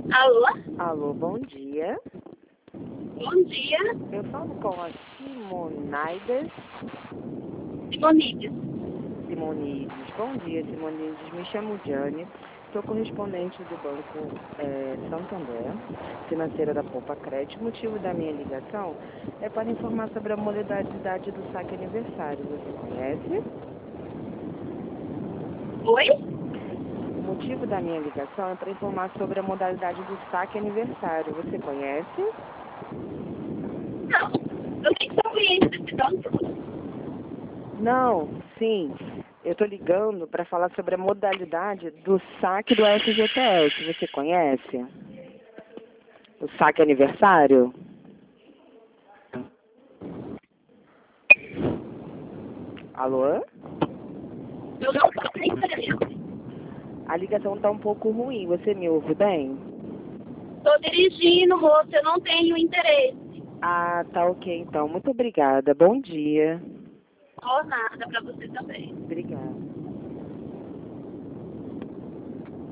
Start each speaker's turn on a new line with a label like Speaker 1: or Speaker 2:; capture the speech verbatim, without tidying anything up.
Speaker 1: Alô?
Speaker 2: Alô, bom dia.
Speaker 1: Bom dia,
Speaker 2: Eu falo com a Simonaides.
Speaker 1: Simonides.
Speaker 2: Simonides. Bom dia, Simonides. Me chamo Jane. Sou correspondente do Banco é, Santander, financeira da Poupa Crédito. O motivo da minha ligação é para informar sobre a modalidade do saque aniversário. Você conhece?
Speaker 1: Oi?
Speaker 2: O motivo da minha ligação é para informar sobre a modalidade do saque aniversário. Você conhece?
Speaker 1: Não, eu nem sou cliente desse banco.
Speaker 2: Não, sim. Eu estou ligando para falar sobre a modalidade do saque do F G T S. Você conhece? O saque aniversário? Alô?
Speaker 1: Eu não sou cliente.
Speaker 2: A ligação está um pouco ruim. Você me ouve bem?
Speaker 1: Estou dirigindo, moço, eu não tenho interesse.
Speaker 2: Ah, tá ok então. Muito obrigada. Bom dia.
Speaker 1: Ou nada para você também.